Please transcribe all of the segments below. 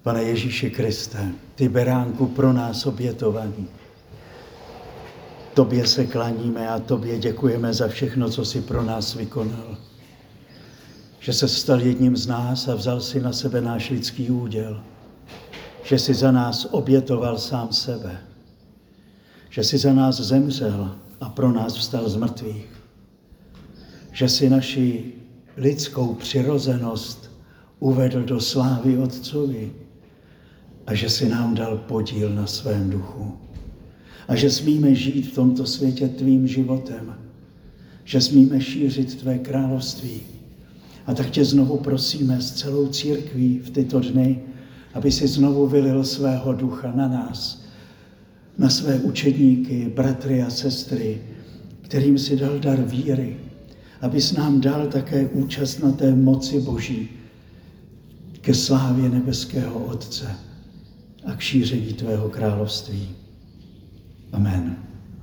Pane Ježíši Kriste, ty beránku pro nás obětovaný. Tobě se klaníme a tobě děkujeme za všechno, co jsi pro nás vykonal. Že se stal jedním z nás a vzal si na sebe náš lidský úděl. Že jsi za nás obětoval sám sebe. Že jsi za nás zemřel a pro nás vstal z mrtvých. Že jsi naši lidskou přirozenost uvedl do slávy Otcovi a že jsi nám dal podíl na svém duchu. A že smíme žít v tomto světě tvým životem. Že smíme šířit tvé království. A tak tě znovu prosíme s celou církví v tyto dny, aby si znovu vylil svého ducha na nás, na své učedníky, bratry a sestry, kterým si dal dar víry, abys nám dal také účast na té moci Boží ke slávě nebeského Otce a k šíření tvého království. Amen.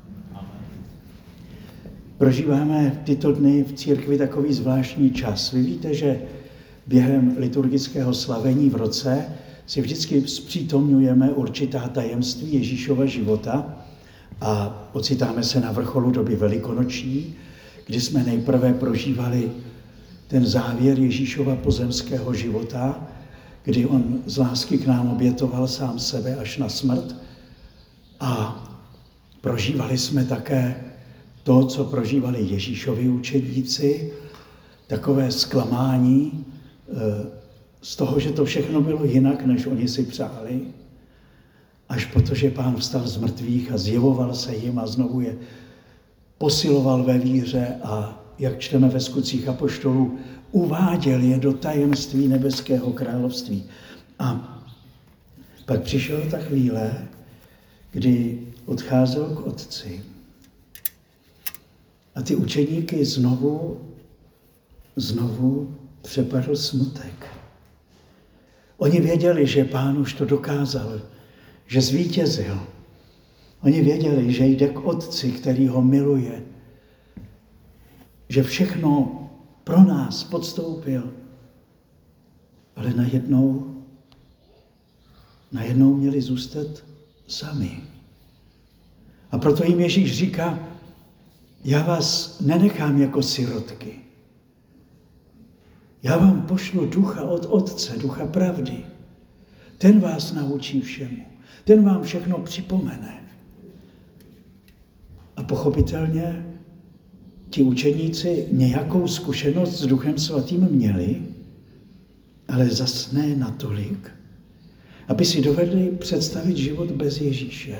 Prožíváme tyto dny v církvi takový zvláštní čas. Vy víte, že během liturgického slavení v roce si vždycky zpřítomňujeme určitá tajemství Ježíšova života a ocitáme se na vrcholu doby velikonoční, kdy jsme nejprve prožívali ten závěr Ježíšova pozemského života, kdy on z lásky k nám obětoval sám sebe až na smrt. A prožívali jsme také to, co prožívali Ježíšovi učedníci, takové zklamání z toho, že to všechno bylo jinak, než oni si přáli, až protože Pán vstal z mrtvých a zjevoval se jim a znovu je posiloval ve víře a, jak čteme ve Skutcích apoštolů, uváděl je do tajemství nebeského království. A pak přišla ta chvíle, kdy odcházel k Otci. A ty učeníky znovu přepadl smutek. Oni věděli, že Pán už to dokázal, že zvítězil. Oni věděli, že jde k Otci, který ho miluje, že všechno pro nás podstoupil. Ale najednou měli zůstat sami. A proto jim Ježíš říká, já vás nenechám jako sirotky. Já vám pošlu ducha od Otce, ducha pravdy. Ten vás naučí všemu. Ten vám všechno připomene. A pochopitelně ti učeníci nějakou zkušenost s Duchem Svatým měli, ale zas ne natolik, aby si dovedli představit život bez Ježíše.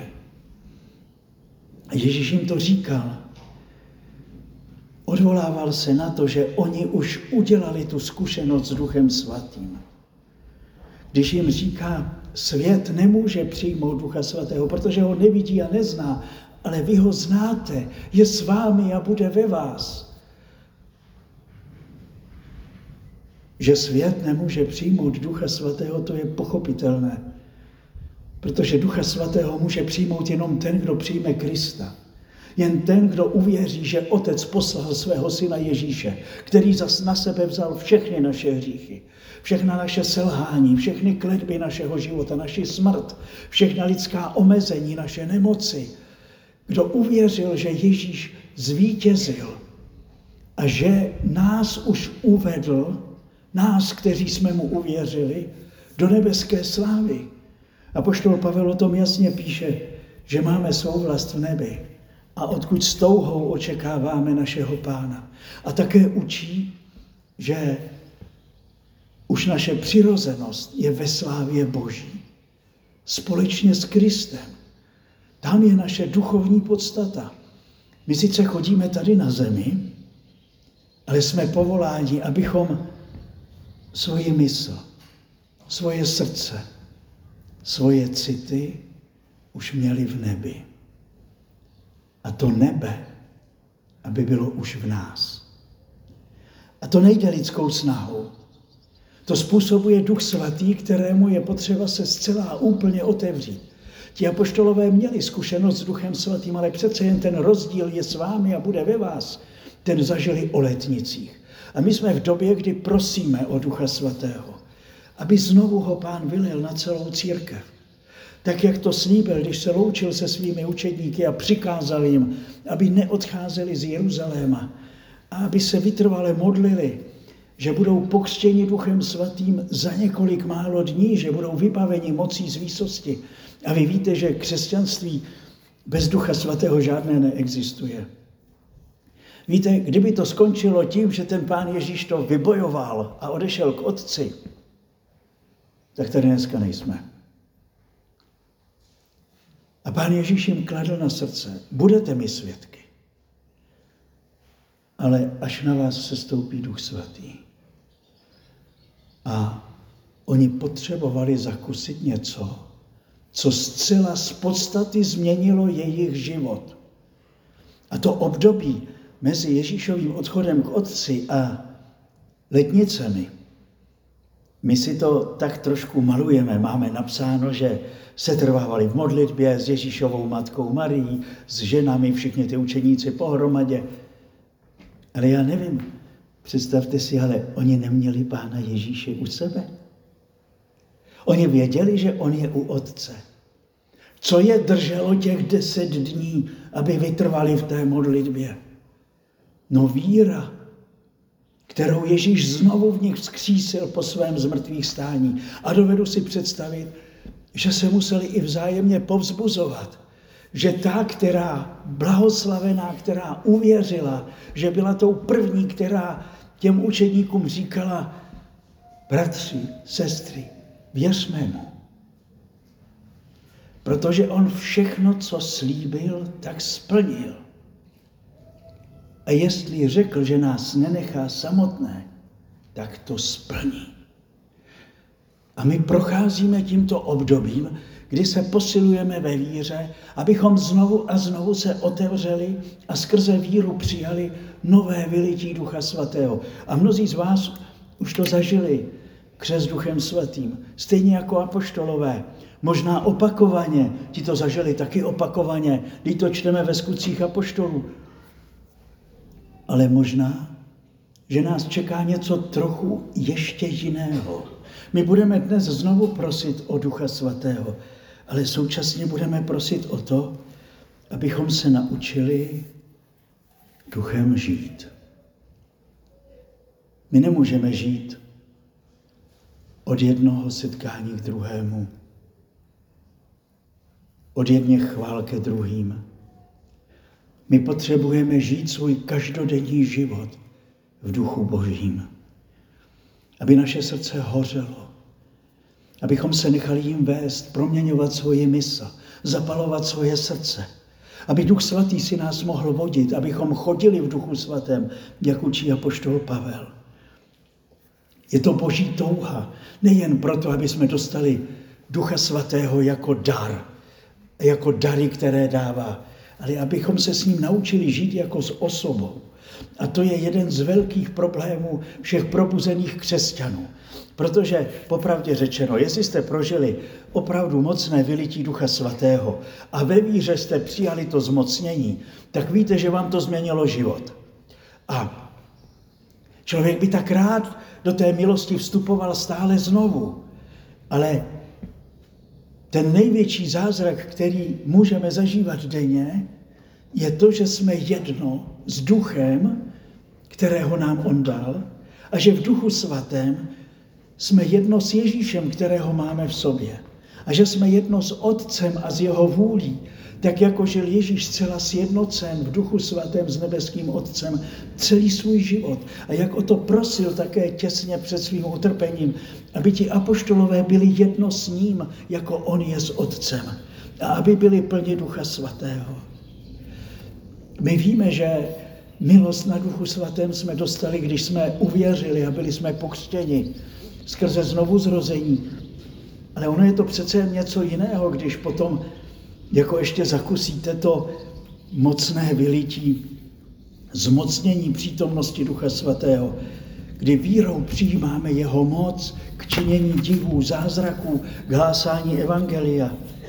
A Ježíš jim to říkal. Odvolával se na to, že oni už udělali tu zkušenost s Duchem Svatým. Když jim říká, svět nemůže přijmout Ducha Svatého, protože ho nevidí a nezná, ale vy ho znáte, je s vámi a bude ve vás. Že svět nemůže přijmout Ducha Svatého, to je pochopitelné. Protože Ducha Svatého může přijmout jenom ten, kdo přijme Krista. Jen ten, kdo uvěří, že Otec poslal svého syna Ježíše, který zas na sebe vzal všechny naše hříchy, všechna naše selhání, všechny kletby našeho života, naši smrt, všechna lidská omezení, naše nemoci. Kdo uvěřil, že Ježíš zvítězil a že nás už uvedl, nás, kteří jsme mu uvěřili, do nebeské slávy. Apoštol Pavel o tom jasně píše, že máme svou vlast v nebi a odkud s touhou očekáváme našeho Pána. A také učí, že už naše přirozenost je ve slávě Boží. Společně s Kristem. Tam je naše duchovní podstata. My sice chodíme tady na zemi, ale jsme povoláni, abychom svoji mysl, svoje srdce, svoje city už měli v nebi. A to nebe, aby bylo už v nás. A to nejde lidskou snahou. To způsobuje Duch Svatý, kterému je potřeba se zcela a úplně otevřít. Ti apoštolové měli zkušenost s Duchem Svatým, ale přece jen ten rozdíl je s vámi a bude ve vás. Ten zažili o letnicích. A my jsme v době, kdy prosíme o Ducha Svatého. aby znovu ho Pán vylil na celou církev. Tak, jak to slíbil, když se loučil se svými učedníky a přikázal jim, aby neodcházeli z Jeruzaléma a aby se vytrvale modlili, že budou pokřtěni Duchem Svatým za několik málo dní, že budou vybaveni mocí z výsosti. A vy víte, že křesťanství bez Ducha Svatého žádné neexistuje. Víte, kdyby to skončilo tím, že ten Pán Ježíš to vybojoval a odešel k Otci, tak tady dneska nejsme. A Pán Ježíš jim kladl na srdce, budete mi svědky, ale až na vás sestoupí Duch Svatý. A oni potřebovali zakusit něco, co zcela z podstaty změnilo jejich život. A to období mezi Ježíšovým odchodem k Otci a letnicemi, my si to tak trošku malujeme. Máme napsáno, že se trvávali v modlitbě s Ježíšovou matkou Marií, s ženami, všichni ty učeníci pohromadě. Ale já nevím, představte si, ale oni neměli Pána Ježíše u sebe. Oni věděli, že on je u Otce. Co je drželo těch 10 dní, aby vytrvali v té modlitbě? No víra, kterou Ježíš znovu v nich vzkřísil po svém zmrtvých stání. A dovedu si představit, že se museli i vzájemně povzbuzovat. Že ta, která blahoslavená, která uvěřila, že byla tou první, která těm učedníkům říkala, bratři, sestry, věřme mu. Protože on všechno, co slíbil, tak splnil. A jestli řekl, že nás nenechá samotné, tak to splní. A my procházíme tímto obdobím, kdy se posilujeme ve víře, abychom znovu a znovu se otevřeli a skrze víru přijali nové vylití Ducha Svatého. A mnozí z vás už to zažili, křest Duchem Svatým, stejně jako apoštolové. Možná opakovaně, ti to zažili taky opakovaně, když to čteme ve Skutcích apoštolů. Ale možná, že nás čeká něco trochu ještě jiného. My budeme dnes znovu prosit o Ducha Svatého, ale současně budeme prosit o to, abychom se naučili duchem žít. My nemůžeme žít od jednoho setkání k druhému, od jedněch chvál ke druhým. My potřebujeme žít svůj každodenní život v duchu Božím, aby naše srdce hořelo, abychom se nechali jim vést, proměňovat svoje mysl, zapalovat svoje srdce, aby Duch Svatý si nás mohl vodit, abychom chodili v Duchu Svatém, jak učí apoštol Pavel. Je to Boží touha, nejen proto, aby jsme dostali Ducha Svatého jako dar, jako dary, které dává, ale abychom se s ním naučili žít jako s osobou. A to je jeden z velkých problémů všech probuzených křesťanů. Protože popravdě řečeno, jestli jste prožili opravdu mocné vylití Ducha Svatého a ve víře jste přijali to zmocnění, tak víte, že vám to změnilo život. A člověk by tak rád do té milosti vstupoval stále znovu. Ale ten největší zázrak, který můžeme zažívat denně, je to, že jsme jedno s Duchem, kterého nám on dal, a že v Duchu Svatém jsme jedno s Ježíšem, kterého máme v sobě. A že jsme jedno s Otcem a s jeho vůlí, tak jako žil Ježíš zcela sjednocen v Duchu Svatém s nebeským Otcem celý svůj život. A jak o to prosil také těsně před svým utrpením, aby ti apoštolové byli jedno s ním, jako on je s Otcem. A aby byli plni Ducha Svatého. My víme, že milost na Duchu Svatém jsme dostali, když jsme uvěřili a byli jsme pokřtěni skrze znovuzrození. Ale ono je to přece něco jiného, když potom jako ještě zakusíte to mocné vylití, zmocnění přítomnosti Ducha Svatého, kdy vírou přijímáme jeho moc k činění divů, zázraků, k hlásání evangelia.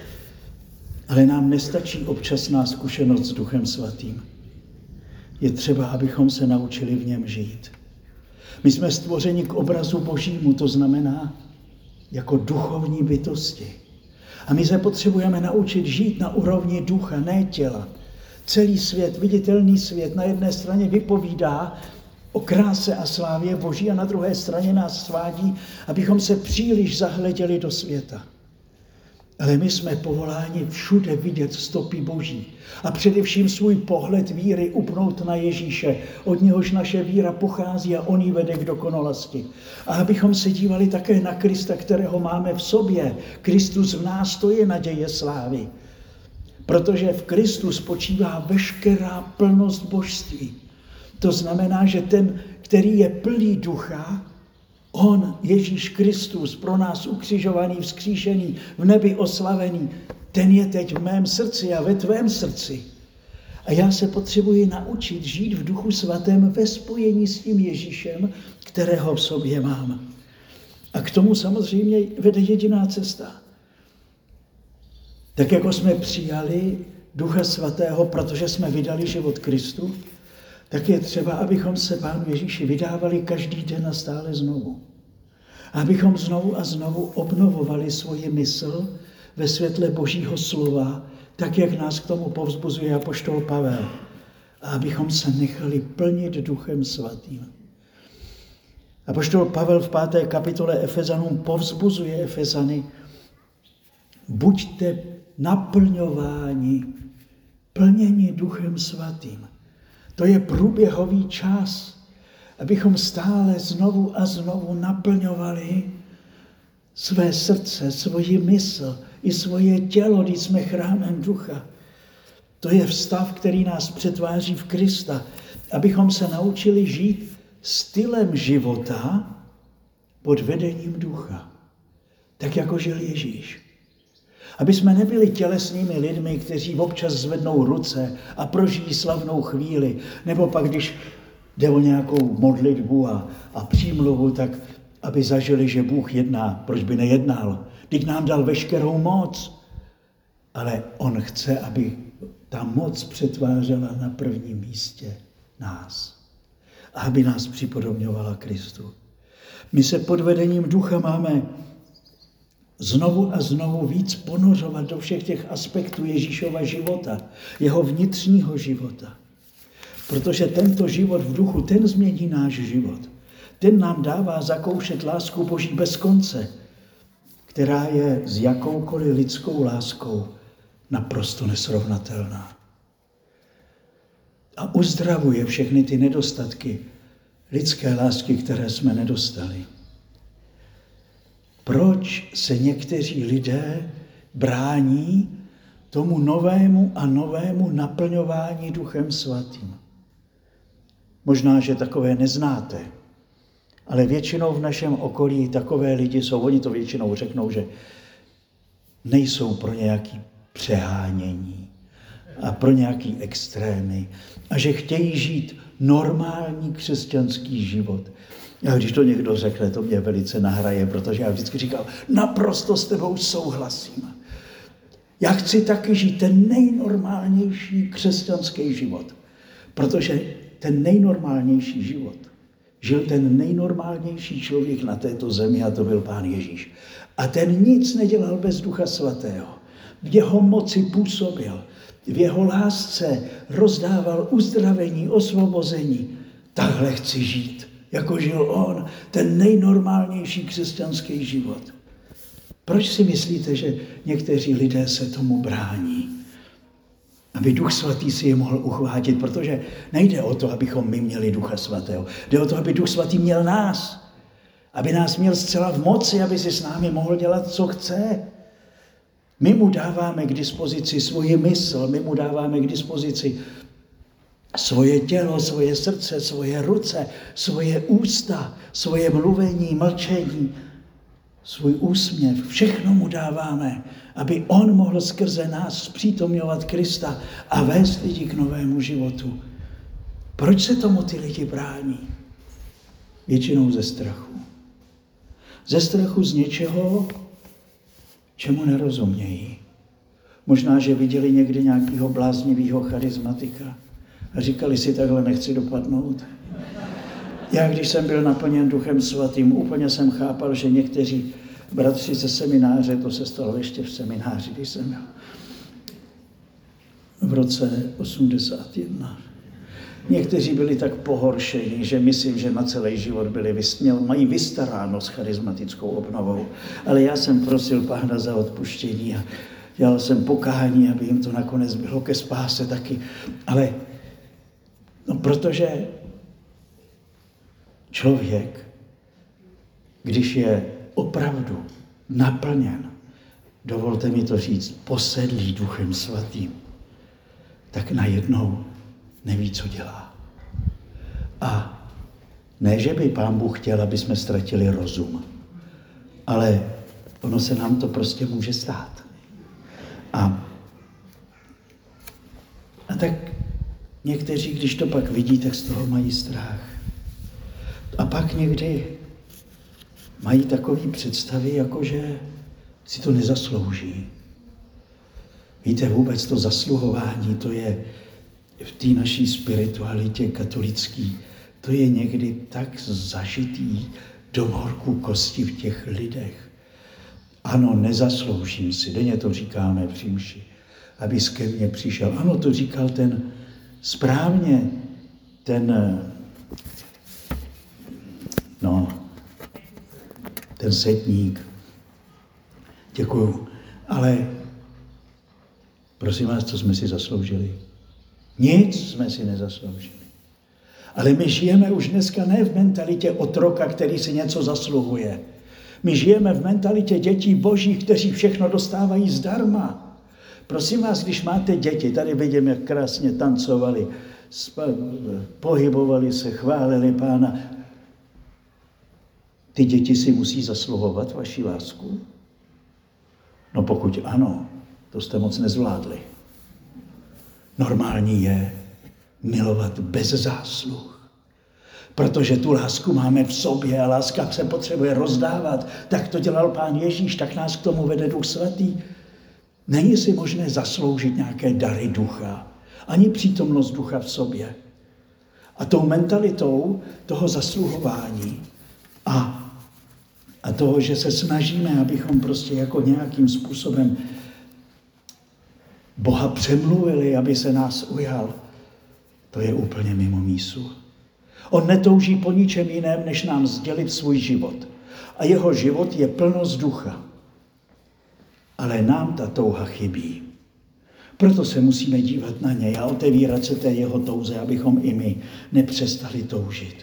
Ale nám nestačí občasná zkušenost s Duchem Svatým. Je třeba, abychom se naučili v něm žít. My jsme stvořeni k obrazu Božímu, to znamená, jako duchovní bytosti. A my se potřebujeme naučit žít na úrovni ducha, ne těla. Celý svět, viditelný svět, na jedné straně vypovídá o kráse a slávě Boží a na druhé straně nás svádí, abychom se příliš zahleděli do světa. Ale my jsme povoláni všude vidět stopy Boží a především svůj pohled víry upnout na Ježíše, od něhož naše víra pochází a on ji vede k dokonalosti. A abychom se dívali také na Krista, kterého máme v sobě. Kristus v nás, to je naděje slávy. Protože v Kristu spočívá veškerá plnost božství. To znamená, že ten, který je plný ducha, on, Ježíš Kristus, pro nás ukřižovaný, vzkříšený, v nebi oslavený, ten je teď v mém srdci a ve tvém srdci. A já se potřebuji naučit žít v Duchu Svatém ve spojení s tím Ježíšem, kterého v sobě mám. A k tomu samozřejmě vede jediná cesta. Tak jako jsme přijali Ducha Svatého, protože jsme vydali život Kristu, tak je třeba, abychom se Pánu Ježíši vydávali každý den a stále znovu. Abychom znovu a znovu obnovovali svoji mysl ve světle Božího slova, tak, jak nás k tomu povzbuzuje apoštol Pavel. A abychom se nechali plnit Duchem Svatým. Apoštol Pavel v 5. kapitole Efezanům povzbuzuje Efezany: buďte naplňováni, plněni Duchem Svatým. To je průběhový čas, abychom stále znovu a znovu naplňovali své srdce, svoji mysl i svoje tělo, když jsme chrámem ducha. To je vztah, který nás přetváří v Krista, abychom se naučili žít stylem života pod vedením ducha, tak jako žil Ježíš. Aby jsme nebyli tělesnými lidmi, kteří občas zvednou ruce a prožijí slavnou chvíli, nebo pak, když jde o nějakou modlitbu a přímluvu, tak aby zažili, že Bůh jedná. Proč by nejednal? Vždyť nám dal veškerou moc. Ale on chce, aby ta moc přetvářela na prvním místě nás. A aby nás připodobňovala Kristu. My se pod vedením ducha máme znovu a znovu víc ponořovat do všech těch aspektů Ježíšova života, jeho vnitřního života. Protože tento život v duchu, ten změní náš život. Ten nám dává zakoušet lásku Boží bez konce, která je s jakoukoliv lidskou láskou naprosto nesrovnatelná. A uzdravuje všechny ty nedostatky lidské lásky, které jsme nedostali. Proč se někteří lidé brání tomu novému a novému naplňování Duchem Svatým? Možná, že takové neznáte, ale většinou v našem okolí takové lidi jsou, oni to většinou řeknou, že nejsou pro nějaké přehánění a pro nějaké extrémy a že chtějí žít normální křesťanský život. A když to někdo řekne, to mě velice nahraje, protože já vždycky říkal, naprosto s tebou souhlasím. Já chci taky žít ten nejnormálnější křesťanský život, protože ten nejnormálnější život žil ten nejnormálnější člověk na této zemi a to byl Pán Ježíš. A ten nic nedělal bez Ducha Svatého. V jeho moci působil, v jeho lásce rozdával uzdravení, osvobození. Takhle chci žít, jako žil on, ten nejnormálnější křesťanský život. Proč si myslíte, že někteří lidé se tomu brání? Aby Duch Svatý si je mohl uchvátit, protože nejde o to, abychom my měli Ducha Svatého. Jde o to, aby Duch Svatý měl nás. Aby nás měl zcela v moci, aby si s námi mohl dělat, co chce. My mu dáváme k dispozici svoji mysl, my mu dáváme k dispozici svoje tělo, svoje srdce, svoje ruce, svoje ústa, svoje mluvení, mlčení, svůj úsměv. Všechno mu dáváme, aby on mohl skrze nás zpřítomňovat Krista a vést lidi k novému životu. Proč se tomu ty lidi brání? Většinou ze strachu. Ze strachu z něčeho, čemu nerozumějí. Možná, že viděli někdy nějakého bláznivého charismatika a říkali si, takhle nechci dopadnout. Já, když jsem byl naplněn Duchem Svatým, úplně jsem chápal, že někteří bratři ze semináře, to se stalo ještě v semináři, když jsem byl v roce 81. Někteří byli tak pohoršeni, že myslím, že na celý život mají vystaráno s charismatickou obnovou. Ale já jsem prosil Pána za odpuštění a dělal jsem pokání, aby jim to nakonec bylo ke spáse taky. Ale protože člověk, když je opravdu naplněn, dovolte mi to říct, posedlý Duchem Svatým, tak najednou neví, co dělá. A ne, že by Pán Bůh chtěl, aby jsme ztratili rozum, ale ono se nám to prostě může stát. A tak někteří, když to pak vidí, tak z toho mají strach. A pak někdy mají takové představy, jako že si to nezaslouží. Víte, vůbec to zasluhování, to je v té naší spiritualitě katolický, to je někdy tak zažitý do morku kosti v těch lidech. Ano, nezasloužím si, denně to říkáme při mši, abys ke mně přišel. Ano, to říkal ten správně, ten setník. Děkuju. Ale prosím vás, co jsme si zasloužili? Nic jsme si nezasloužili. Ale my žijeme už dneska ne v mentalitě otroka, který si něco zasluhuje. My žijeme v mentalitě dětí božích, kteří všechno dostávají zdarma. Prosím vás, když máte děti, tady vidím, jak krásně tancovali, pohybovali se, chválili Pána. Ty děti si musí zasluhovat vaši lásku? No pokud ano, to jste moc nezvládli. Normální je milovat bez zásluh. Protože tu lásku máme v sobě a láska se potřebuje rozdávat. Tak to dělal Pán Ježíš, tak nás k tomu vede Duch Svatý. Není si možné zasloužit nějaké dary ducha, ani přítomnost ducha v sobě. A tou mentalitou toho zasluhování a toho, že se snažíme, abychom prostě jako nějakým způsobem Boha přemluvili, aby se nás ujal, to je úplně mimo mísu. On netouží po ničem jiném, než nám sdělit svůj život. A jeho život je plnost ducha. Ale nám ta touha chybí. Proto se musíme dívat na něj a otevírat se té jeho touze, abychom i my nepřestali toužit.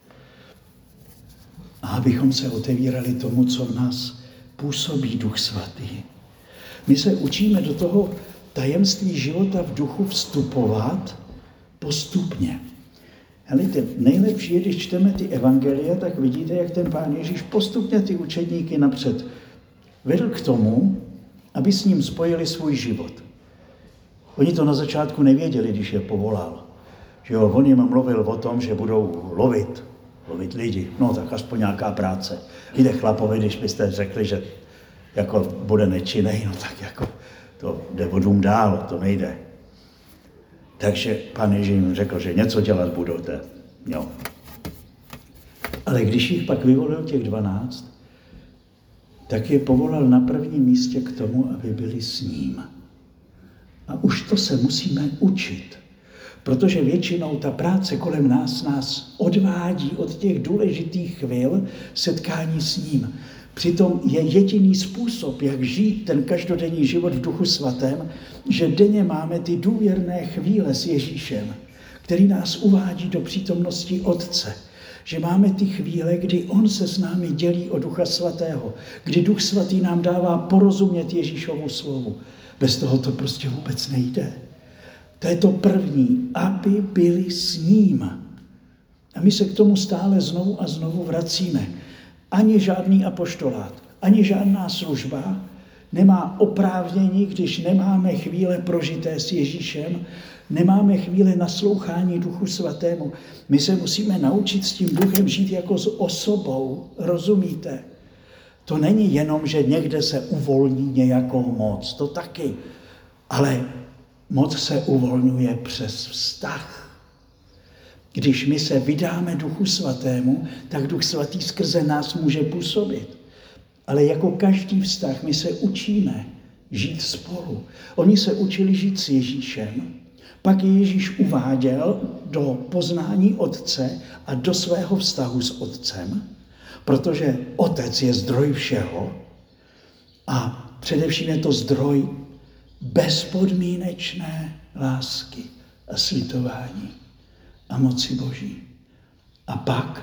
A abychom se otevírali tomu, co v nás působí Duch Svatý. My se učíme do toho tajemství života v duchu vstupovat postupně. Helejte, nejlepší je, když čteme ty evangelie, tak vidíte, jak ten Pán Ježíš postupně ty učedníky napřed vedl k tomu, aby s ním spojili svůj život. Oni to na začátku nevěděli, když je povolal. Že jo, on jim mluvil o tom, že budou lovit lidi. No tak aspoň nějaká práce. Jde chlapovi, když byste řekli, že jako bude nečinnej, no tak jako to jde o dům dál, to nejde. Takže Pán Ježíš jim řekl, že něco dělat budete. Jo. Ale když jich pak vyvolil těch 12, tak je povolal na prvním místě k tomu, aby byli s ním. A už to se musíme učit. Protože většinou ta práce kolem nás odvádí od těch důležitých chvil setkání s ním. Přitom je jediný způsob, jak žít ten každodenní život v Duchu Svatém, že denně máme ty důvěrné chvíle s Ježíšem, který nás uvádí do přítomnosti Otce. Že máme ty chvíle, kdy on se s námi dělí o Ducha Svatého, kdy Duch Svatý nám dává porozumět Ježíšovu slovu. Bez toho to prostě vůbec nejde. To je to první, aby byli s ním. A my se k tomu stále znovu a znovu vracíme. Ani žádný apoštolát, ani žádná služba nemá oprávnění, když nemáme chvíle prožité s Ježíšem, nemáme chvíle naslouchání Duchu Svatému. My se musíme naučit s tím Duchem žít jako s osobou, rozumíte? To není jenom, že někde se uvolní nějakou moc, to taky, ale moc se uvolňuje přes vztah. Když my se vydáme Duchu Svatému, tak Duch Svatý skrze nás může působit. Ale jako každý vztah my se učíme žít spolu. Oni se učili žít s Ježíšem, pak je Ježíš uváděl do poznání Otce a do svého vztahu s Otcem, protože Otec je zdroj všeho a především je to zdroj bezpodmínečné lásky a slitování a moci Boží. A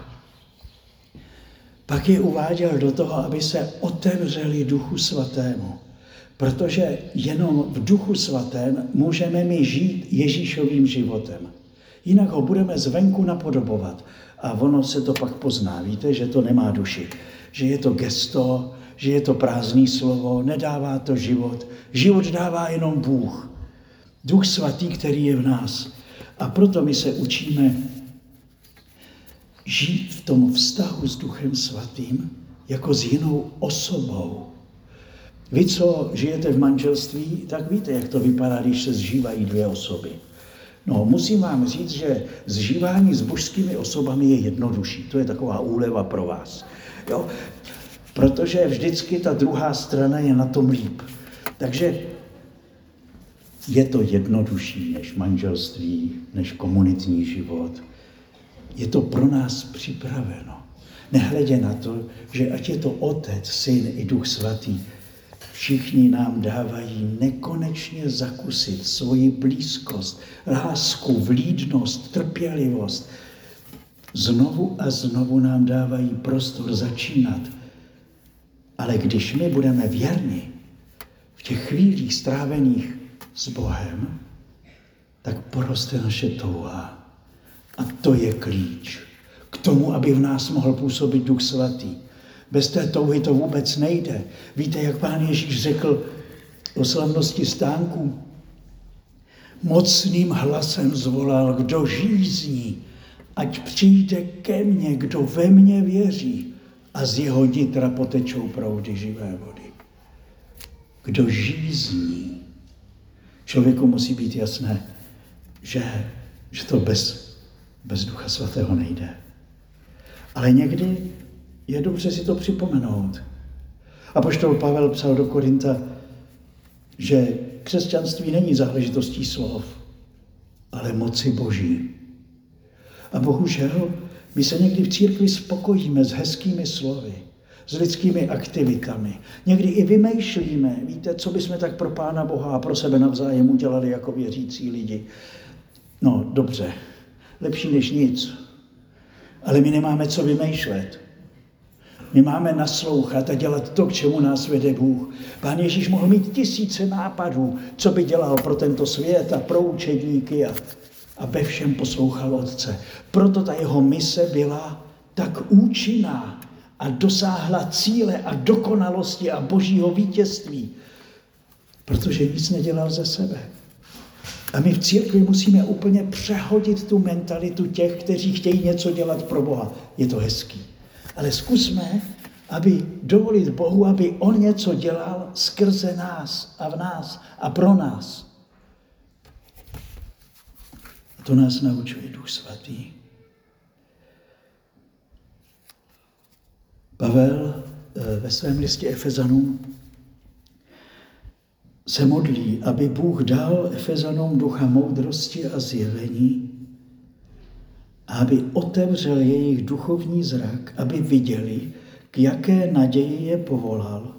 pak je uváděl do toho, aby se otevřeli Duchu Svatému. Protože jenom v Duchu Svatém můžeme my žít Ježíšovým životem. Jinak ho budeme zvenku napodobovat. A ono se to pak pozná. Víte, že to nemá duši. Že je to gesto, že je to prázdné slovo, nedává to život. Život dává jenom Bůh. Duch Svatý, který je v nás. A proto my se učíme žít v tom vztahu s Duchem Svatým jako s jinou osobou. Vy, co žijete v manželství, tak víte, jak to vypadá, když se zžívají dvě osoby. No, musím vám říct, že zžívání s božskými osobami je jednodušší. To je taková úleva pro vás. Jo? Protože vždycky ta druhá strana je na tom líp. Takže je to jednodušší než manželství, než komunitní život. Je to pro nás připraveno. Nehledě na to, že ať je to Otec, Syn i Duch Svatý, všichni nám dávají nekonečně zakusit svoji blízkost, lásku, vlídnost, trpělivost. Znovu a znovu nám dávají prostor začínat. Ale když my budeme věrni v těch chvílích strávených s Bohem, tak poroste naše touha. A to je klíč k tomu, aby v nás mohl působit Duch Svatý. Bez té touhy to vůbec nejde. Víte, jak Pán Ježíš řekl o slavnosti stánku? Mocným hlasem zvolal, kdo žízní, ať přijde ke mně, kdo ve mně věří, a z jeho nitra potečou proudy živé vody. Kdo žízní. Člověku musí být jasné, že to bez Ducha Svatého nejde. Ale někdy je dobře si to připomenout. Apoštol Pavel psal do Korinta, že křesťanství není záležitostí slov, ale moci Boží. A bohužel my se někdy v církvi spokojíme s hezkými slovy, s lidskými aktivitami. Někdy i vymýšlíme, víte, co bychom tak pro Pána Boha a pro sebe navzájem udělali jako věřící lidi. No, dobře, lepší než nic. Ale my nemáme co vymýšlet. My máme naslouchat a dělat to, k čemu nás vede Bůh. Pán Ježíš mohl mít tisíce nápadů, co by dělal pro tento svět a pro učedníky a ve všem poslouchal Otce. Proto ta jeho mise byla tak účinná a dosáhla cíle a dokonalosti a božího vítězství, protože nic nedělal ze sebe. A my v církvi musíme úplně přehodit tu mentalitu těch, kteří chtějí něco dělat pro Boha. Je to hezký. Ale zkusme, aby dovolit Bohu, aby on něco dělal skrze nás a v nás a pro nás. A to nás naučuje Duch Svatý. Pavel ve svém listě Efezanům se modlí, aby Bůh dal Efezanům ducha moudrosti a zjevení, a aby otevřel jejich duchovní zrak, aby viděli, k jaké naději je povolal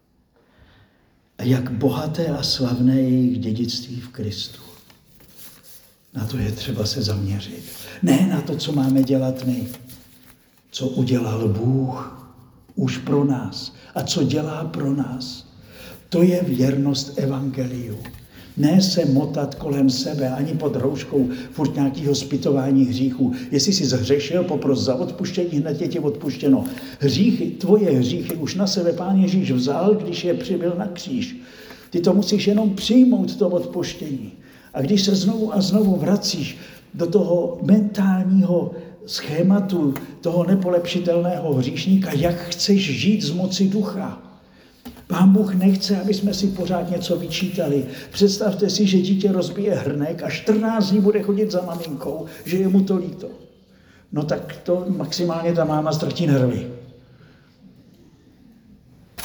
a jak bohaté a slavné je jejich dědictví v Kristu. Na to je třeba se zaměřit. Ne na to, co máme dělat my, co udělal Bůh už pro nás a co dělá pro nás. To je věrnost evangeliu. Ne se motat kolem sebe, ani pod rouškou furt nějakého zpytování hříchů. Jestli jsi zhřešil, popros za odpuštění, hned je ti odpuštěno. Tvoje hříchy už na sebe Pán Ježíš vzal, když je přibyl na kříž. Ty to musíš jenom přijmout, to odpuštění. A když se znovu a znovu vracíš do toho mentálního schématu, toho nepolepšitelného hříšníka, jak chceš žít z moci ducha. Pán Bůh nechce, aby jsme si pořád něco vyčítali. Představte si, že dítě rozbije hrnek a 14 dní bude chodit za maminkou, že je mu to líto. No tak to maximálně ta máma ztratí nervy.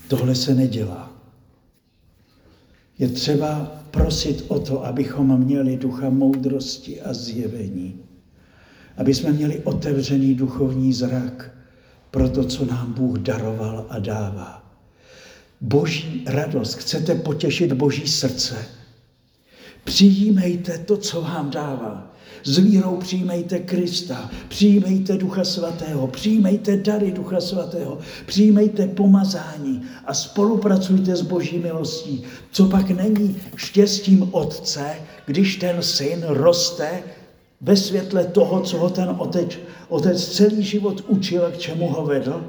Tohle se nedělá. Je třeba prosit o to, abychom měli ducha moudrosti a zjevení. Aby jsme měli otevřený duchovní zrak pro to, co nám Bůh daroval a dává. Boží radost. Chcete potěšit Boží srdce? Přijímejte to, co vám dává. S vírou přijmejte Krista, přijmejte Ducha Svatého, přijmejte dary Ducha Svatého, přijmejte pomazání a spolupracujte s Boží milostí. Co pak není štěstím Otce, když ten syn roste ve světle toho, co ho ten otec celý život učil a k čemu ho vedl?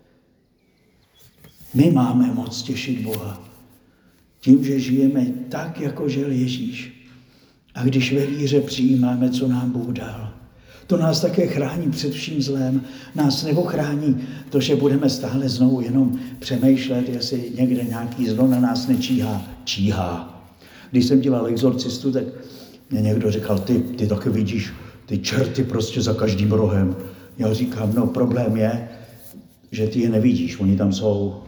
My máme moc těšit Boha tím, že žijeme tak, jako žil Ježíš. A když ve víře přijímáme, co nám Bůh dal. To nás také chrání před vším zlém. Nás neochrání to, že budeme stále znovu jenom přemýšlet, jestli někde nějaký zlo na nás nečíhá. Číhá. Když jsem dělal exorcistu, tak mě někdo říkal, ty taky vidíš ty čerty prostě za každým rohem. Já říkám, no problém je, že ty je nevidíš, oni tam jsou.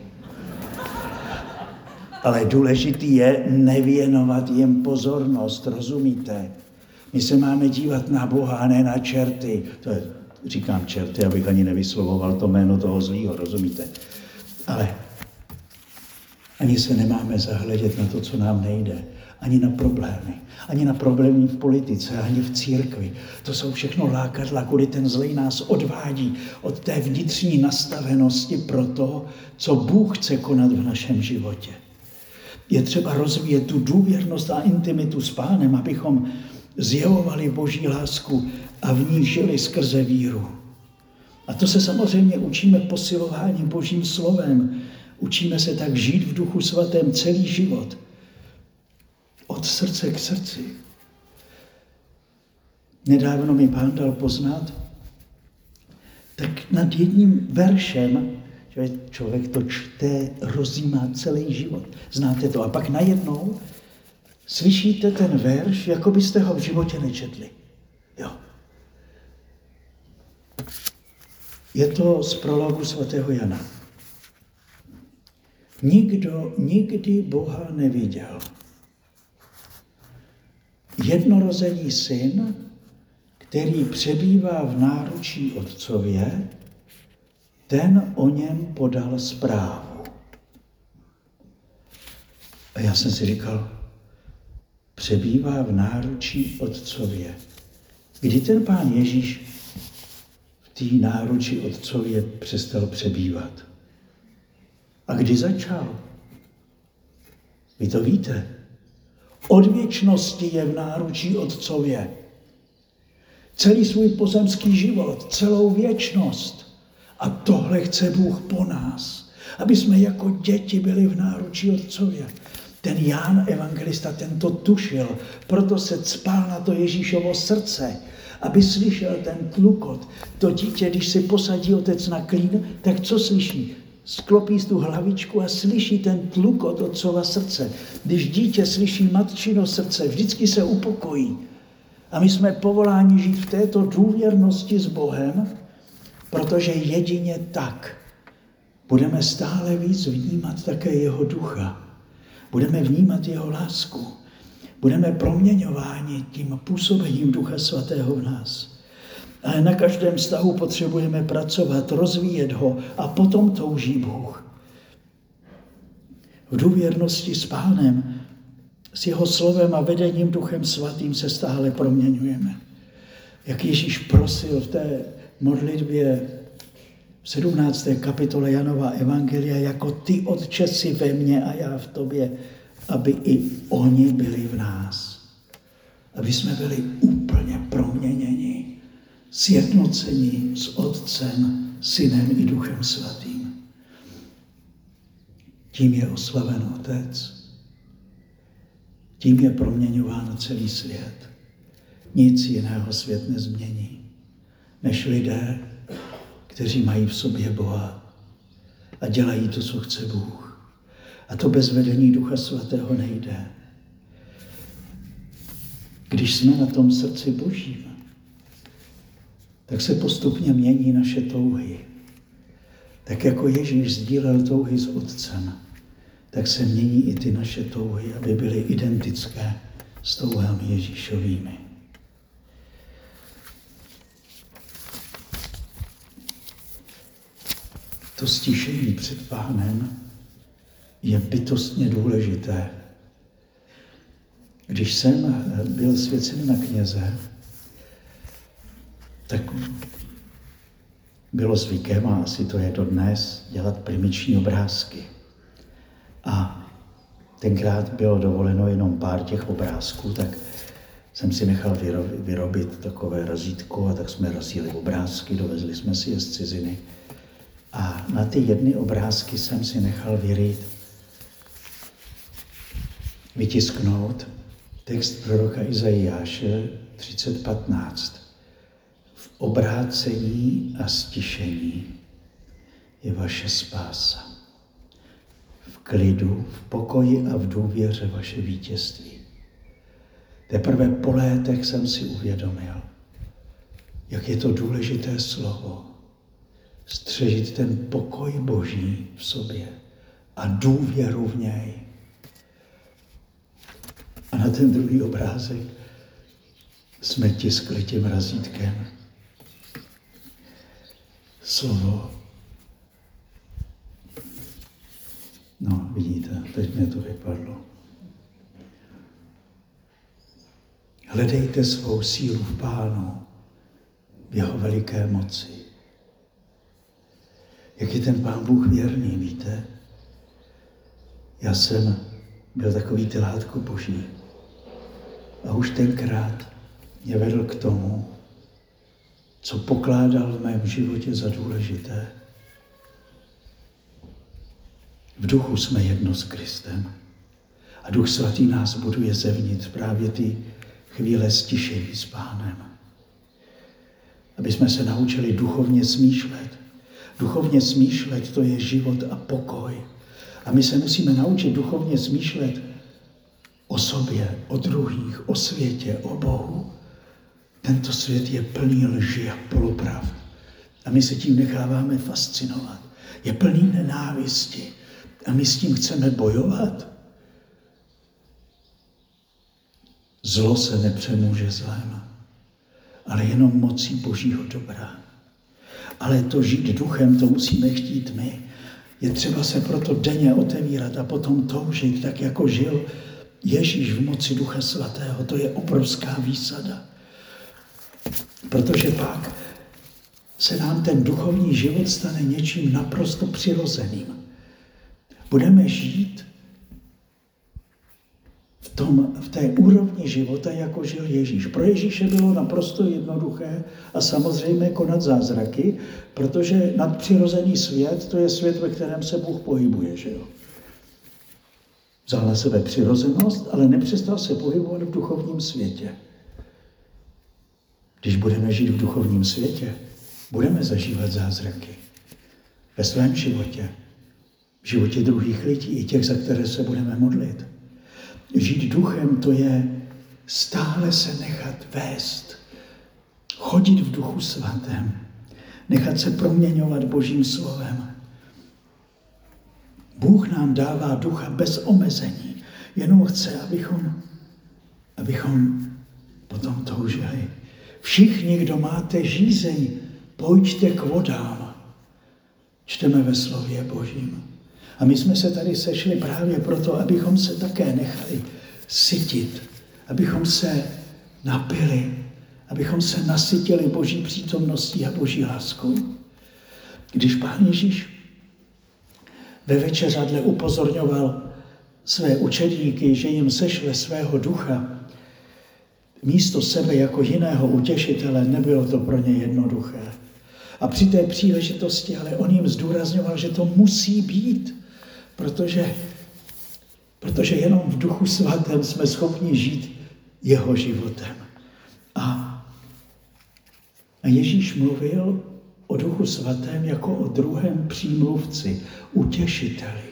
Ale důležitý je nevěnovat jim pozornost, rozumíte? My se máme dívat na Boha a ne na čerty. Říkám čerty, abych ani nevyslovoval to jméno toho zlýho, rozumíte? Ale ani se nemáme zahledět na to, co nám nejde. Ani na problémy. Ani na problémy v politice, ani v církvi. To jsou všechno lákadla, kudy ten zlej nás odvádí od té vnitřní nastavenosti pro to, co Bůh chce konat v našem životě. Je třeba rozvíjet tu důvěrnost a intimitu s Pánem, abychom zjevovali Boží lásku a v ní žili skrze víru. A to se samozřejmě učíme posilováním Božím slovem. Učíme se tak žít v Duchu Svatém celý život. Od srdce k srdci. Nedávno mi Pán dal poznat, tak nad jedním veršem, že člověk to čte, rozjímá celý život. Znáte to. A pak najednou slyšíte ten verš, jako byste ho v životě nečetli. Jo. Je to z prologu svatého Jana. Nikdo nikdy Boha neviděl. Jednorozený syn, který přebývá v náručí otcově, ten o něm podal zprávu. A já jsem si říkal, přebývá v náručí otcově. Kdy ten Pán Ježíš v té náručí otcově přestal přebývat? A kdy začal? Vy to víte. Od věčnosti je v náručí otcově. Celý svůj pozemský život, celou věčnost. A tohle chce Bůh po nás, aby jsme jako děti byli v náručí otcově. Ten Jan evangelista, ten to tušil, proto se cpal na to Ježíšovo srdce, aby slyšel ten tlukot. To dítě, když si posadí otec na klín, tak co slyší? Sklopí tu hlavičku a slyší ten tlukot otcova srdce. Když dítě slyší matčino srdce, vždycky se upokojí. A my jsme povoláni žít v této důvěrnosti s Bohem, protože jedině tak budeme stále víc vnímat také jeho ducha. Budeme vnímat jeho lásku. Budeme proměňováni tím působením Ducha Svatého v nás. Ale na každém vztahu potřebujeme pracovat, rozvíjet ho a potom touží Bůh. V důvěrnosti s Pánem, s jeho slovem a vedením Duchem Svatým se stále proměňujeme. Jak Ježíš prosil v té modlitbě v 17. kapitole Janova evangelia, jako ty, Otče, jsi ve mně a já v tobě, aby i oni byli v nás. Aby jsme byli úplně proměněni, sjednoceni s Otcem, Synem i Duchem Svatým. Tím je oslaven Otec. Tím je proměňován celý svět. Nic jiného svět nezmění, než lidé, kteří mají v sobě Boha a dělají to, co chce Bůh. A to bez vedení Ducha Svatého nejde. Když jsme na tom srdci Božím, tak se postupně mění naše touhy. Tak jako Ježíš sdílel touhy s Otcem, tak se mění i ty naše touhy, aby byly identické s touhami Ježíšovými. To stišení před Pánem je bytostně důležité. Když jsem byl svěcen na kněze, tak bylo zvykem, a asi to je dodnes, dělat primiční obrázky. A tenkrát bylo dovoleno jenom pár těch obrázků, tak jsem si nechal vyrobit takové razítko a tak jsme razili obrázky, dovezli jsme si je z ciziny. A na ty jedny obrázky jsem si nechal vytisknout text proroka Izajáše 30:15. V obrácení a stišení je vaše spása. V klidu, v pokoji a v důvěře vaše vítězství. Teprve po létech jsem si uvědomil, jak je to důležité slovo. Střežit ten pokoj Boží v sobě a důvěru v něj. A na ten druhý obrázek jsme tiskli tím razítkem slovo. No, vidíte, teď mě to vypadlo. Hledejte svou sílu v Pánu, v jeho veliké moci. Jak je ten Pán Bůh věrný, víte? Já jsem byl takový telátko Boží a už tenkrát mě vedl k tomu, co pokládal v mém životě za důležité. V duchu jsme jedno s Kristem a Duch Svatý nás buduje zevnitř právě ty chvíle stišení s Pánem. Aby jsme se naučili duchovně smýšlet. Duchovně smýšlet, to je život a pokoj. A my se musíme naučit duchovně smýšlet o sobě, o druhých, o světě, o Bohu. Tento svět je plný lži a polopravd. A my se tím necháváme fascinovat. Je plný nenávisti. A my s tím chceme bojovat. Zlo se nepřemůže zlem, ale jenom mocí Božího dobra. Ale to žít duchem, to musíme chtít my. Je třeba se proto denně otevírat a potom toužit, tak jako žil Ježíš v moci Ducha Svatého. To je obrovská výsada. Protože pak se nám ten duchovní život stane něčím naprosto přirozeným. Budeme žít v té úrovni života, jako žil Ježíš. Pro Ježíše bylo naprosto jednoduché a samozřejmě konat zázraky, protože nadpřirozený svět, to je svět, ve kterém se Bůh pohybuje, že jo? Vzal na sebe přirozenost, ale nepřestal se pohybovat v duchovním světě. Když budeme žít v duchovním světě, budeme zažívat zázraky ve svém životě, v životě druhých lidí, i těch, za které se budeme modlit. Žít duchem, to je stále se nechat vést, chodit v Duchu Svatém, nechat se proměňovat Božím slovem. Bůh nám dává ducha bez omezení, jenom chce, abychom potom toužili. Všichni, kdo máte žízeň, pojďte k vodám. Čteme ve slově Božím. A my jsme se tady sešli právě proto, abychom se také nechali sytit, abychom se napili, abychom se nasytili Boží přítomností a Boží láskou. Když Pán Ježíš ve večeřadle upozorňoval své učedníky, že jim sešle svého ducha, místo sebe jako jiného utěšitele, nebylo to pro ně jednoduché. A při té příležitosti, ale on jim zdůrazňoval, že to musí být, protože jenom v Duchu Svatém jsme schopni žít jeho životem. A Ježíš mluvil o Duchu Svatém jako o druhém přímluvci, utěšiteli.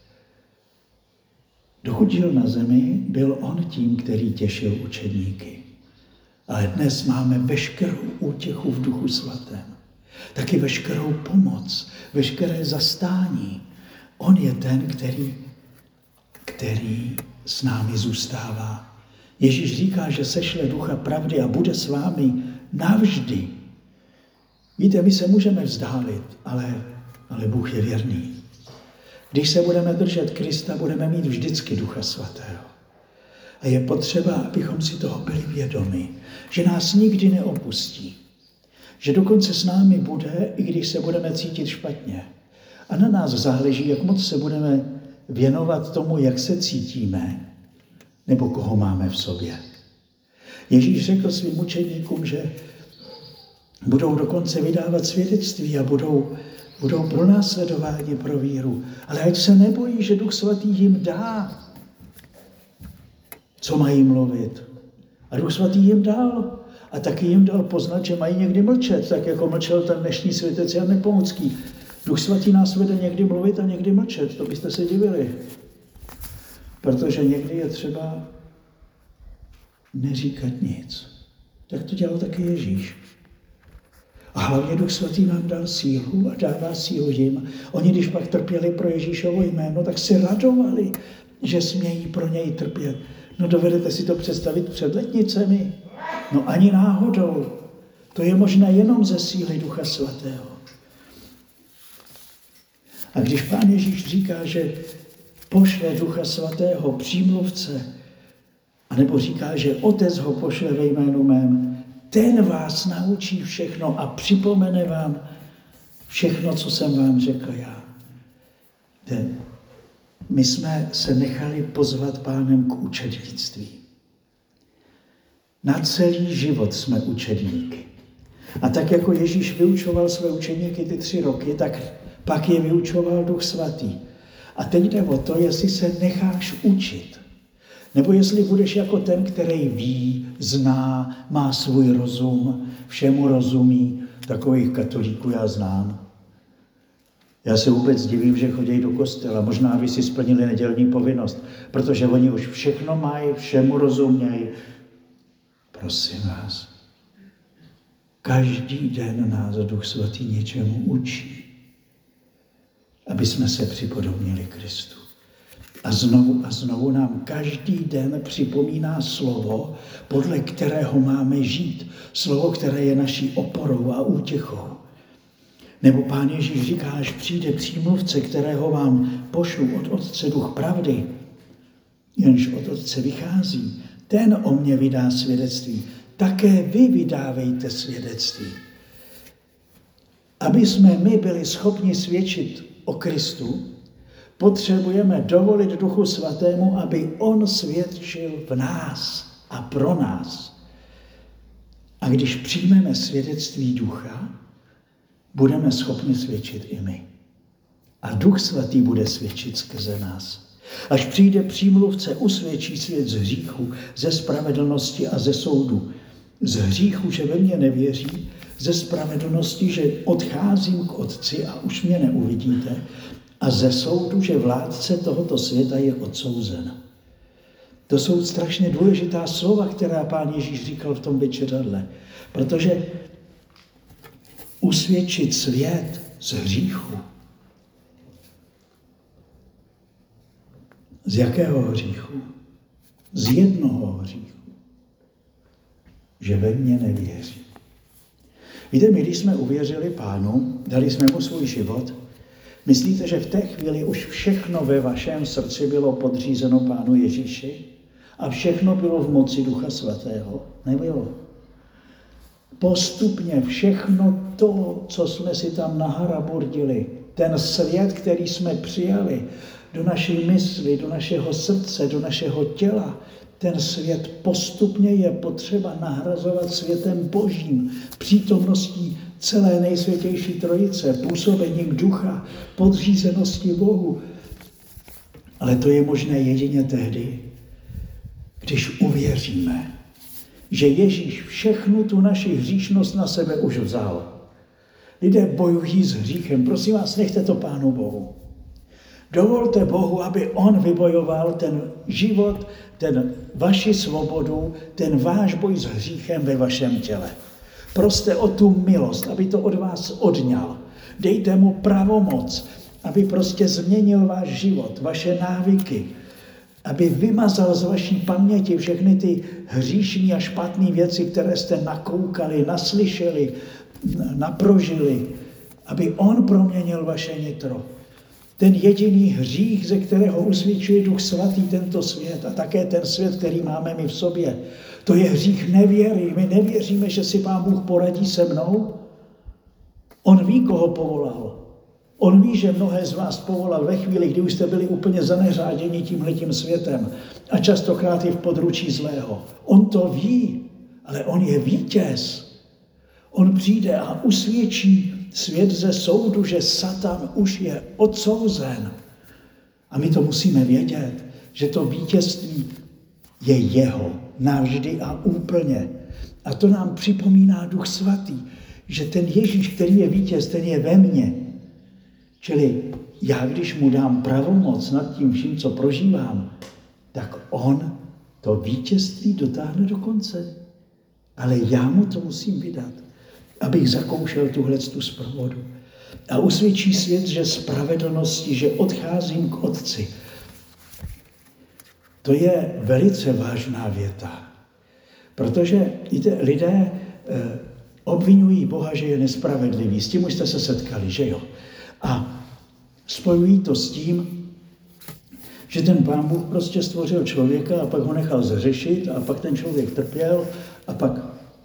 Dokud žil na zemi, byl on tím, který těšil učedníky. Ale dnes máme veškerou útěchu v Duchu Svatém. taky veškerou pomoc, veškeré zastání. On je ten, který s námi zůstává. Ježíš říká, že sešle ducha pravdy a bude s vámi navždy. Víte, my se můžeme vzdálit, ale Bůh je věrný. Když se budeme držet Krista, budeme mít vždycky Ducha Svatého. A je potřeba, abychom si toho byli vědomi, že nás nikdy neopustí. Že dokonce s námi bude, i když se budeme cítit špatně. A na nás záleží, jak moc se budeme věnovat tomu, jak se cítíme, nebo koho máme v sobě. Ježíš řekl svým učeníkům, že budou dokonce vydávat svědectví a budou pronásledováni pro víru. Ale ať se nebojí, že Duch Svatý jim dá, co mají mluvit. A Duch Svatý jim dal. A taky jim dal poznat, že mají někdy mlčet, tak jako mlčel ten dnešní světec Jan Nepomucký. Duch Svatý nás vede někdy mluvit a někdy mlčet, to byste se divili. Protože někdy je třeba neříkat nic. Tak to dělal taky Ježíš. A hlavně Duch Svatý nám dal sílu a dává sílu jim. Oni, když pak trpěli pro Ježíšovo jméno, tak si radovali, že smějí pro něj trpět. No dovedete si to představit před letnicemi? No ani náhodou. To je možné jenom ze síly Ducha Svatého. A když Pán Ježíš říká, že pošle Ducha Svatého přímluvce, anebo říká, že Otec ho pošle ve jménu mém, ten vás naučí všechno a připomene vám všechno, co jsem vám řekl já. My jsme se nechali pozvat Pánem k učednictví. Na celý život jsme učedníky. A tak jako Ježíš vyučoval své učedníky ty 3 roky, tak pak je vyučoval Duch Svatý. A teď jde o to, jestli se necháš učit. Nebo jestli budeš jako ten, který ví, zná, má svůj rozum, všemu rozumí. Takových katolíků já znám. Já se vůbec divím, že chodí do kostela. Možná by si splnili nedělní povinnost, protože oni už všechno mají, všemu rozumějí. Prosím vás, každý den nás Duch Svatý něčemu učí, aby jsme se připodobnili Kristu. A znovu nám každý den připomíná slovo, podle kterého máme žít. Slovo, které je naší oporou a útěchou. Nebo Pán Ježíš říká, až přijde přímluvce, kterého vám pošlu od Otce Duch pravdy, jenž od Otce vychází, ten o mně vydá svědectví. Také vy vydávejte svědectví. Aby jsme my byli schopni svědčit o Kristu, potřebujeme dovolit Duchu Svatému, aby on svědčil v nás a pro nás. A když přijmeme svědectví Ducha, budeme schopni svědčit i my. A Duch Svatý bude svědčit skrze nás. Až přijde přímluvce, usvědčí svět z hříchu, ze spravedlnosti a ze soudu. Z hříchu, že ve mně nevěří, ze spravedlnosti, že odcházím k Otci a už mě neuvidíte, a ze soudu, že vládce tohoto světa je odsouzen. To jsou strašně důležitá slova, která Pán Ježíš říkal v tom večeradle, protože usvědčit svět z hříchu. Z jakého hříchu? Z jednoho hříchu. Že ve mně nevěří. Víte, my když jsme uvěřili Pánu, dali jsme mu svůj život, myslíte, že v té chvíli už všechno ve vašem srdci bylo podřízeno Pánu Ježíši a všechno bylo v moci Ducha Svatého? Nebylo. Postupně všechno to, co jsme si tam naharaburdili, ten svět, který jsme přijali do naší mysli, do našeho srdce, do našeho těla, ten svět postupně je potřeba nahrazovat světem Božím, přítomností celé nejsvětější trojice, působením Ducha, podřízeností Bohu. Ale to je možné jedině tehdy, když uvěříme, že Ježíš všechnu tu naši hříšnost na sebe už vzal. Lidé bojují s hříchem. Prosím vás, nechte to Pánu Bohu. Dovolte Bohu, aby on vybojoval ten život, ten vaši svobodu, ten váš boj s hříchem ve vašem těle. Proste o tu milost, aby to od vás odňal. Dejte mu pravomoc, aby prostě změnil váš život, vaše návyky, aby vymazal z vaší paměti všechny ty hříšní a špatné věci, které jste nakoukali, naslyšeli, naprožili, aby on proměnil vaše nitro. Ten jediný hřích, ze kterého usvědčuje Duch Svatý tento svět a také ten svět, který máme my v sobě, to je hřích nevěry. My nevěříme, že si Pán Bůh poradí se mnou. On ví, koho povolal. On ví, že mnohé z vás povolal ve chvíli, kdy už jste byli úplně zaneřáděni tímhletím světem a častokrát i v područí zlého. On to ví, ale on je vítěz. On přijde a usvědčí svět ze soudu, že Satan už je odsouzen. A my to musíme vědět, že to vítězství je jeho navždy a úplně. A to nám připomíná Duch Svatý, že ten Ježíš, který je vítěz, ten je ve mně. Čili já, když mu dám pravomoc nad tím vším, co prožívám, tak on to vítězství dotáhne do konce. Ale já mu to musím vydat, abych zakoušel tuhletu svobodu. A usvědčí svět, že spravedlnosti, že odcházím k Otci. To je velice vážná věta. Protože lidé obvinují Boha, že je nespravedlivý. S tím už jste se setkali, že jo? A spojují to s tím, že ten Pán Bůh prostě stvořil člověka a pak ho nechal zhřešit a pak ten člověk trpěl a pak...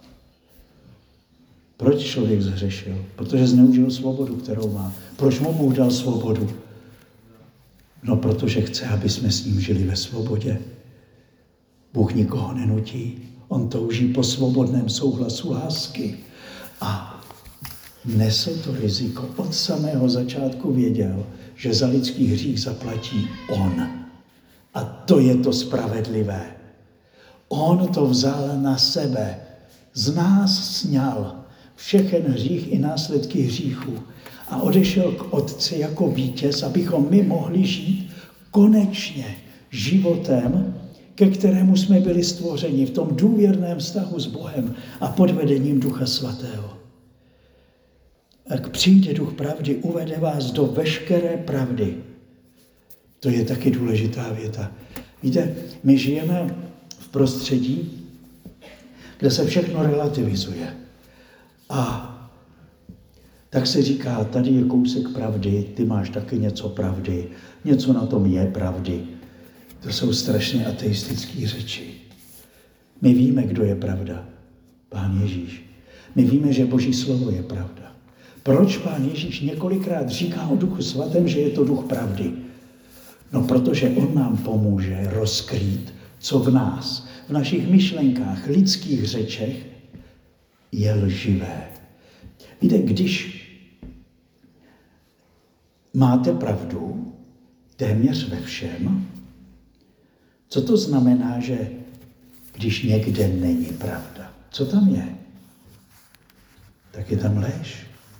Proč člověk zhřešil? Protože zneužil svobodu, kterou má. Proč mu Bůh dal svobodu? No, protože chce, aby jsme s ním žili ve svobodě. Bůh nikoho nenutí. On touží po svobodném souhlasu lásky. A nesl to riziko. Od samého začátku věděl, že za lidský hřích zaplatí on. A to je to spravedlivé. On to vzal na sebe. Z nás sňal všechen hřích i následky hříchů a odešel k Otci jako vítěz, abychom my mohli žít konečně životem, ke kterému jsme byli stvořeni v tom důvěrném vztahu s Bohem a pod vedením Ducha Svatého. Jak přijde Duch pravdy, uvede vás do veškeré pravdy. To je taky důležitá věta. Víte, my žijeme v prostředí, kde se všechno relativizuje. A tak se říká, tady je kousek pravdy, ty máš taky něco pravdy, něco na tom je pravdy. To jsou strašně ateistické řeči. My víme, kdo je pravda. Pán Ježíš. My víme, že Boží slovo je pravda. Proč Pán Ježíš několikrát říká o Duchu Svatém, že je to duch pravdy? No, protože on nám pomůže rozkrýt, co v nás, v našich myšlenkách, lidských řečech je lživé. Víte, když máte pravdu téměř ve všem, co to znamená, že když někde není pravda? Co tam je? Tak je tam lež.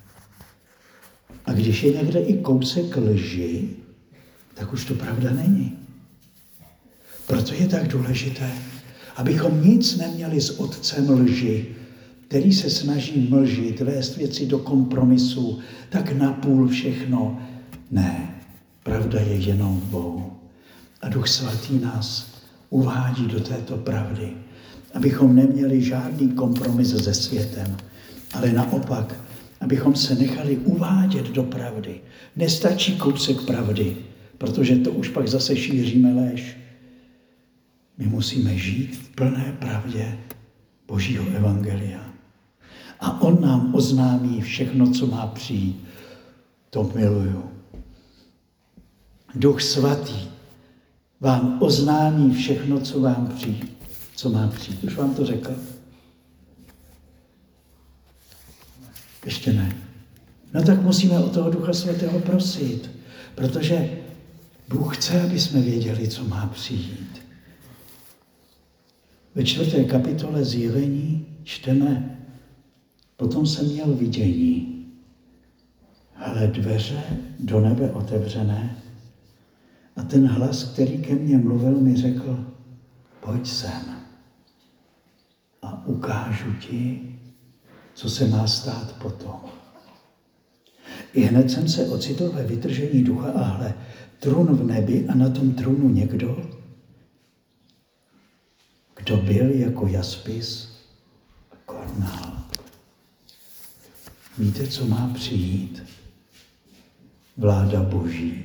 A když je někde i kousek lži, tak už to pravda není. Proto je tak důležité, abychom nic neměli s otcem lži, který se snaží mlžit, vést věci do kompromisu, tak napůl všechno. Ne, pravda je jenom v Bohu. A Duch Svatý nás uvádí do této pravdy, abychom neměli žádný kompromis se světem, ale naopak, abychom se nechali uvádět do pravdy. Nestačí kousek pravdy, protože to už pak zase šíříme lež. My musíme žít v plné pravdě Božího evangelia. A on nám oznámí všechno, co má přijít. To miluju. Duch Svatý vám oznámí všechno, co vám přijít. Co má přijít. Už vám to řekl? Ještě ne. No tak musíme od toho Ducha Svatého prosit, protože Bůh chce, aby jsme věděli, co má přijít. Ve 4. kapitole Zjevení čteme: Potom jsem měl vidění, ale dveře do nebe otevřené, a ten hlas, který ke mně mluvil, mi řekl: Pojď sem a ukážu ti, co se má stát potom. I hned jsem se ocitl ve vytržení ducha a hle, trůn v nebi a na tom trůnu někdo, kdo byl jako jaspis a kornál. Víte, co má přijít? Vláda Boží.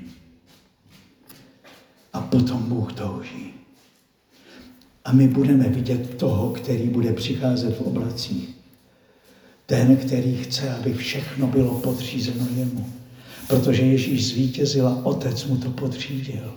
A potom Bůh touží. A my budeme vidět toho, který bude přicházet v oblacích. Ten, který chce, aby všechno bylo podřízeno jemu. Protože Ježíš zvítězil a Otec mu to podřídil.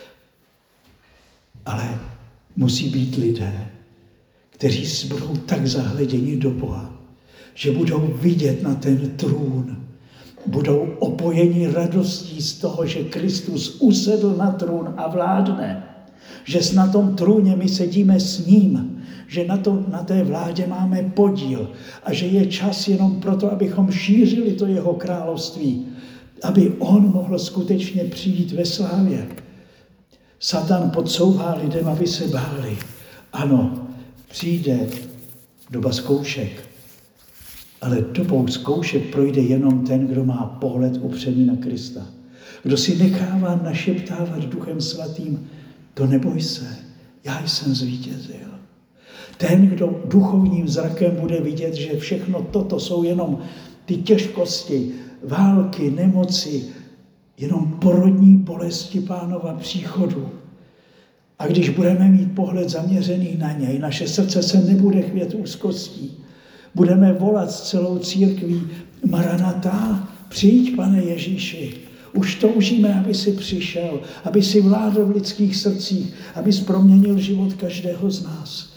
Ale musí být lidé, kteří budou tak zahleděni do Boha, že budou vidět na ten trůn, budou opojeni radostí z toho, že Kristus usedl na trůn a vládne, že na tom trůně my sedíme s ním, že na té vládě máme podíl a že je čas jenom proto, abychom šířili to jeho království, aby on mohl skutečně přijít ve slávě. Satan podsouvá lidem, aby se báli. Ano, přijde doba zkoušek, ale dobou zkoušek projde jenom ten, kdo má pohled upřený na Krista. Kdo si nechává našeptávat Duchem Svatým, to neboj se, já jsem zvítězil. Ten, kdo duchovním zrakem bude vidět, že všechno toto jsou jenom ty těžkosti, války, nemoci, jenom porodní bolesti Pánova příchodu. A když budeme mít pohled zaměřený na něj, naše srdce se nebude chvět úzkostí. Budeme volat s celou církví: Maranatá, přijď, Pane Ježíši. Už toužíme, aby si přišel, aby si vládl v lidských srdcích, aby si proměnil život každého z nás.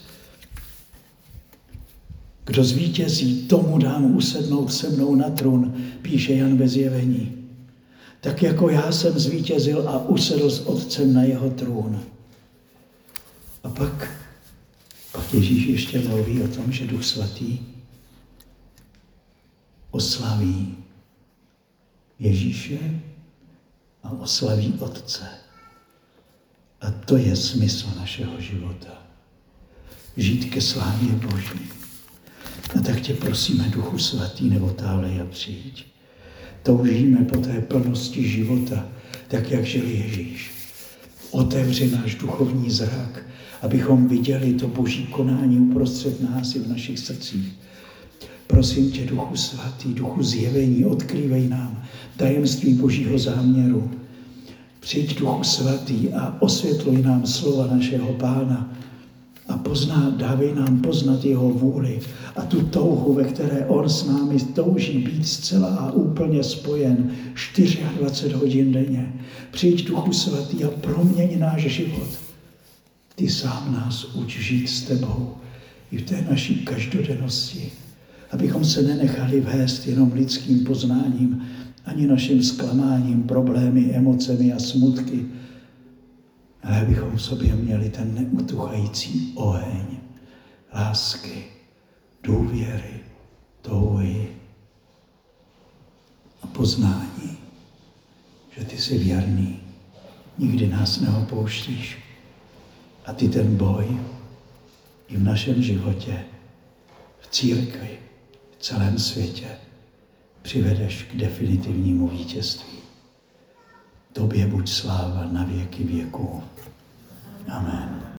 Kdo zvítězí, tomu dám usednout se mnou na trůn, píše Jan ve Zjevení. Tak jako já jsem zvítězil a usedl s Otcem na jeho trůn. A pak Ježíš ještě mluví o tom, že Duch Svatý oslaví Ježíše a oslaví Otce. A to je smysl našeho života. Žít ke slávě Boží. A tak tě prosíme, Duchu Svatý, neotálej a přijď. Toužíme po té plnosti života, tak jak žil Ježíš. Otevři náš duchovní zrak, abychom viděli to Boží konání uprostřed nás i v našich srdcích. Prosím tě, Duchu Svatý, Duchu zjevení, odkrývej nám tajemství Božího záměru. Přijď, Duchu Svatý, a osvětluj nám slova našeho Pána a dávej nám poznat jeho vůli a tu touhu, ve které on s námi touží být zcela a úplně spojen 24 hodin denně. Přijď, Duchu Svatý, a proměň náš život. Ty sám nás uč žít s tebou i v té naší každodennosti, abychom se nenechali vést jenom lidským poznáním, ani naším zklamáním, problémy, emocemi a smutky, ale abychom v sobě měli ten neutuchající oheň lásky, důvěry, touhy a poznání, že ty jsi věrný, nikdy nás neopouštíš a ty ten boj i v našem životě, v církvi, v celém světě přivedeš k definitivnímu vítězství. Tobě buď sláva na věky věků. Amen.